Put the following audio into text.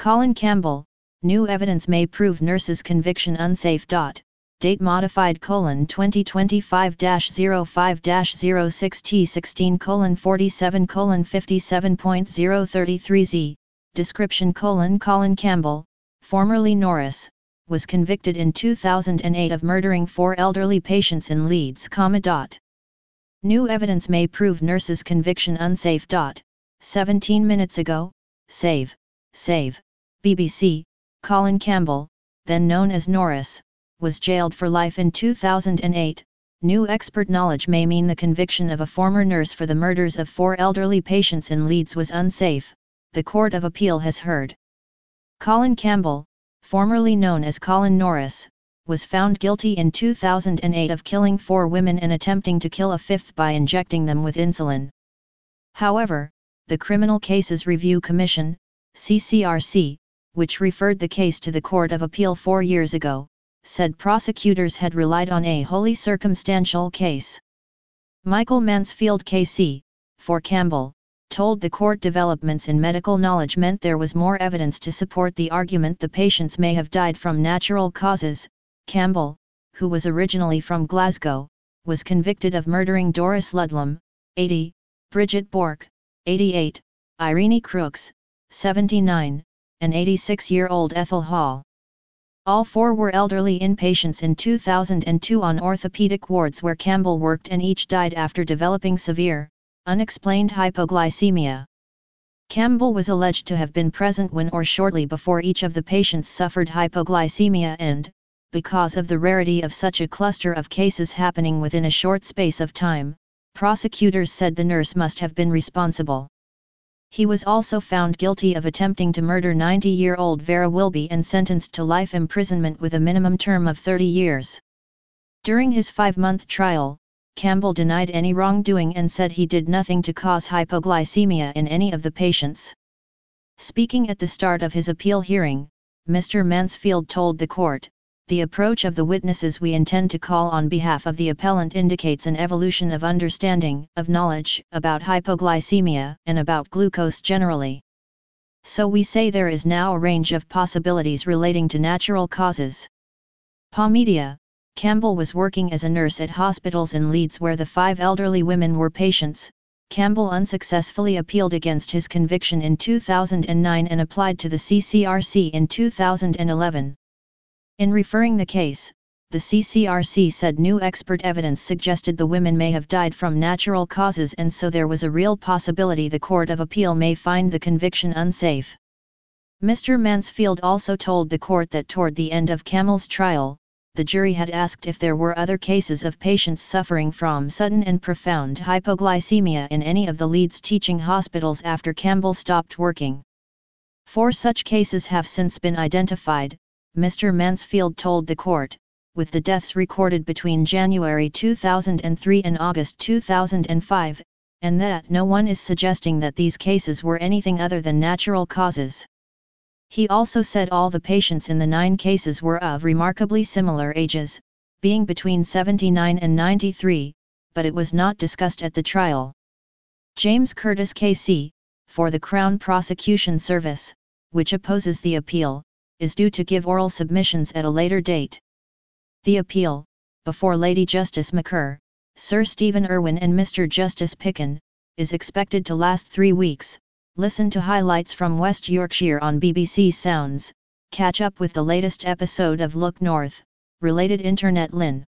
Colin Campbell, new evidence may prove nurse's conviction unsafe. Date modified: 2025-05-06T16:47:57.033Z. Description: Colin Campbell, formerly Norris, was convicted in 2008 of murdering 4 elderly patients in Leeds. New evidence may prove nurse's conviction unsafe. 17 minutes ago, Save, BBC, Colin Campbell, then known as Norris, was jailed for life in 2008. New expert knowledge may mean the conviction of a former nurse for the murders of 4 elderly patients in Leeds was unsafe, the Court of Appeal has heard. Colin Campbell, formerly known as Colin Norris, was found guilty in 2008 of killing 4 women and attempting to kill a 5th by injecting them with insulin. However, the Criminal Cases Review Commission, CCRC, which referred the case to the Court of Appeal 4 years ago, said prosecutors had relied on a wholly circumstantial case. Michael Mansfield KC, for Campbell, told the court developments in medical knowledge meant there was more evidence to support the argument the patients may have died from natural causes. Campbell, who was originally from Glasgow, was convicted of murdering Doris Ludlam, 80, Bridget Bourke, 88, Irene Crooks, 79, and 86-year-old Ethel Hall. All 4 were elderly inpatients in 2002 on orthopedic wards where Campbell worked, and each died after developing severe, unexplained hypoglycemia. Campbell was alleged to have been present when or shortly before each of the patients suffered hypoglycemia and, because of the rarity of such a cluster of cases happening within a short space of time, prosecutors said the nurse must have been responsible. He was also found guilty of attempting to murder 90-year-old Vera Wilby and sentenced to life imprisonment with a minimum term of 30 years. During his 5-month trial, Campbell denied any wrongdoing and said he did nothing to cause hypoglycemia in any of the patients. Speaking at the start of his appeal hearing, Mr. Mansfield told the court, "The approach of the witnesses we intend to call on behalf of the appellant indicates an evolution of understanding, of knowledge, about hypoglycemia, and about glucose generally. So we say there is now a range of possibilities relating to natural causes." PA Media, Campbell was working as a nurse at hospitals in Leeds where the 5 elderly women were patients. Campbell unsuccessfully appealed against his conviction in 2009 and applied to the CCRC in 2011. In referring the case, the CCRC said new expert evidence suggested the women may have died from natural causes, and so there was a real possibility the Court of Appeal may find the conviction unsafe. Mr. Mansfield also told the court that toward the end of Campbell's trial, the jury had asked if there were other cases of patients suffering from sudden and profound hypoglycemia in any of the Leeds teaching hospitals after Campbell stopped working. 4 such cases have since been identified, Mr. Mansfield told the court, with the deaths recorded between January 2003 and August 2005, and that no one is suggesting that these cases were anything other than natural causes. He also said all the patients in the 9 cases were of remarkably similar ages, being between 79 and 93, but it was not discussed at the trial. James Curtis KC, for the Crown Prosecution Service, which opposes the appeal, is due to give oral submissions at a later date. The appeal, before Lady Justice Maker, Sir Stephen Irwin and Mr. Justice Picken, is expected to last 3 weeks. Listen to highlights from West Yorkshire on BBC Sounds, catch up with the latest episode of Look North, related internet lin.